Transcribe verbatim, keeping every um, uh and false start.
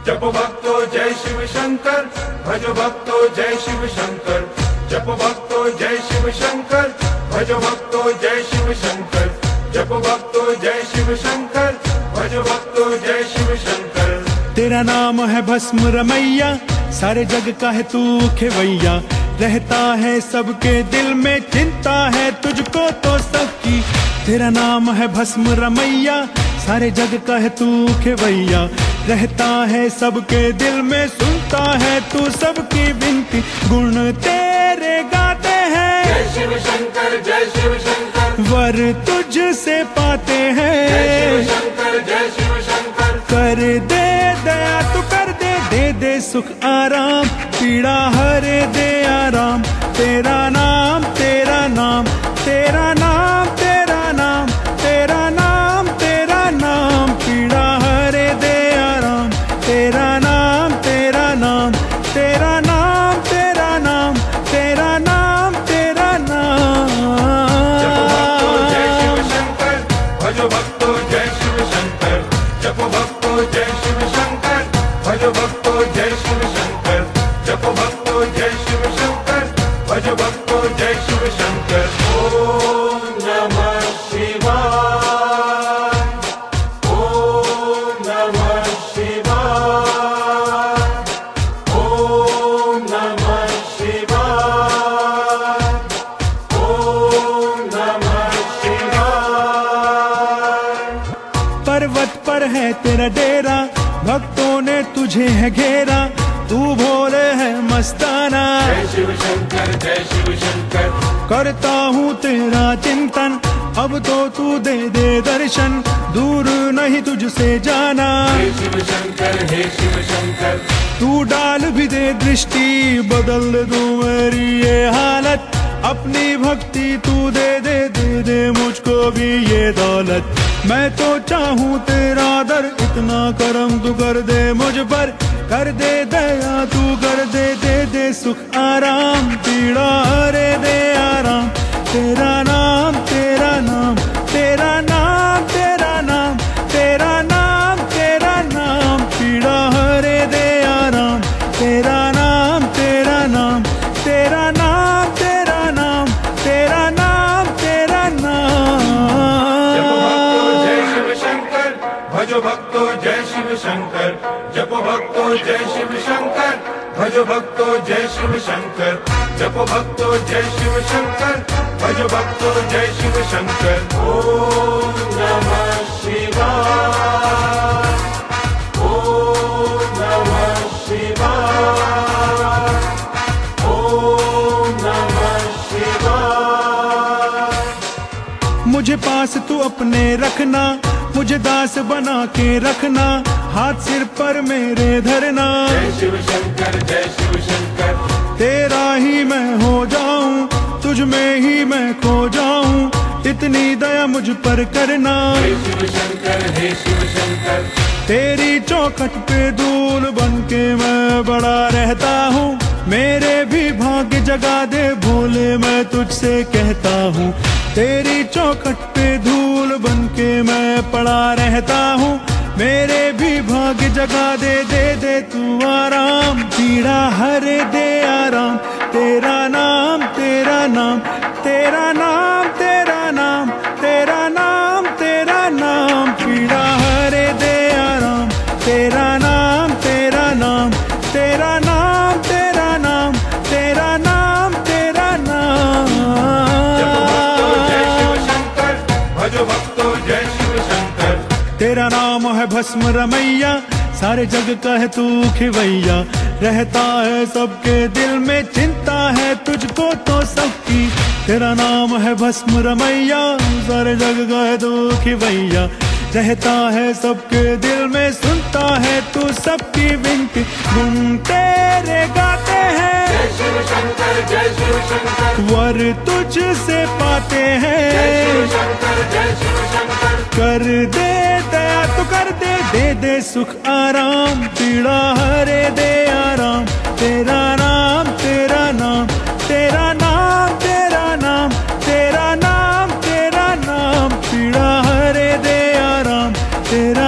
जपो भक्तो जय शिव शंकर, भजो भक्तो जय शिव शंकर। जपो भक्तो जय शिव शंकर, भजो भक्तो जय शिव शंकर। जपो भक्तो जय शिव शंकर, भजो भक्तो जय शिव शंकर। तेरा नाम है भस्म रमैया, सारे जग का है तू खेवैया। रहता है सबके दिल में, चिंता है तुझको तो सबकी। तेरा नाम है भस्म रमैया, सारे जग का है तू खेवैया। रहता है सबके दिल में, सुनता है तू सबकी विनती। गुण तेरे गाते हैं जय शिव शंकर, जय शिव शंकर। वर तुझ से पाते हैं जय शिव शंकर, जय शिव शंकर। कर दे दया तू कर दे, दे दे सुख आराम। पीड़ा हरे दे आराम। तेरा नाम तेरा नाम तेरा नाम तेरा नाम तेरा नाम तेरा नाम। पीड़ा हरे दे आराम। तेरा नाम तेरा नाम तेरा नाम तेरा नाम तेरा नाम तेरा नाम। जपो भक्तो जय शिव शंकर, भजो भक्तो जय शिव शंकर। जपो भक्तो जय शिव शंकर, भजो भक्तो जय शिव शंकर। जपो भक्तो जय शिव शंकर, भजो भक्तो जय शिव शंकर। ओम नमः शिवाय, ओम नमः शिवाय, ओम नमः शिवाय, ओम नमः शिवाय। पर्वत पर है तेरा डेरा, भक्तों ने तुझे है घेरा। तू भोले है मस्ताना, जय शिव शंकर, जय शिव शंकर। करता हूँ तेरा चिंतन, अब तो तू दे दे दर्शन। दूर नहीं तुझसे जाना, हे शिव शंकर, हे शिव शंकर। तू डाल भी दे दृष्टि, बदल दूं मेरी ये हालत। अपनी भक्ति तू दे दे दे दे मुझको भी ये दौलत। मैं तो चाहूँ तेरा दर, इतना करम तू कर दे मुझ पर। कर दे दया तू कर दे, दे दे सुख आराम। पीड़ा हरे दे आराम। तेरा नाम तेरा नाम तेरा नाम तेरा नाम तेरा नाम तेरा नाम। पीड़ा हरे दे आराम। तेरा नाम तेरा नाम तेरा नाम तेरा नाम तेरा नाम तेरा नाम। जपो भक्तो जय शिव शंकर, भजो भक्तो जय शिव शंकर। जपो भक्तो जय शिव शंकर, भजो भक्तो जय शिव शंकर। जपो भक्तो जय शिव शंकर, भजो भक्तो जय शिव शंकर। ओम नमः शिवाय, ओम नमः शिवाय, ओम नमः शिवाय। मुझे पास तू अपने रखना, मुझे दास बना के रखना। हाथ सिर पर मेरे धरना, जय शिव शंकर, जय शिव शंकर। तेरा ही मैं हो जाऊं, तुझ में ही मैं खो जाऊं। इतनी दया मुझ पर करना, हे शिव शंकर, हे शिव शंकर। तेरी चौखट पे धूल बन के मैं बड़ा रहता हूँ। मेरे भी भाग्य जगा दे भोले, मैं तुझसे कहता हूँ। तेरी चौखट पे धूल बन के मैं पड़ा रहता हूँ। मेरे भी भाग्य जगा दे, दे दे तू आराम। पीड़ा हरे दे आराम। तेरा नाम तेरा नाम तेरा नाम तेरा नाम तेरा नाम तेरा नाम। पीड़ा हरे दे आराम। तेरा नाम तेरा नाम तेरा नाम तेरा नाम तेरा नाम तेरा नाम। भजो भक्तो जय शिव शंकर। तेरा नाम है भस्म रमैया, सारे जग का है तू खिवैया। रहता है सबके दिल में, चिंता है तुझको तो सबकी। तेरा नाम है भस्म रमैया, सारे जग का है तू खिवैया। रहता है सबके दिल में, सुनता है तू सबकी विनती। गुण तेरे गाते हैं जय शिव शंकर, जय शिव शंकर। वर तुझ से पाते हैं जय शिव शंकर, जय शिव शंकर। कर दे दया तू कर दे, दे दे सुख आराम। पीड़ा हरे दे आराम। तेरा नाम तेरा नाम तेरा नाम तेरा नाम तेरा नाम तेरा नाम। पीड़ा हरे दे आराम। तेरा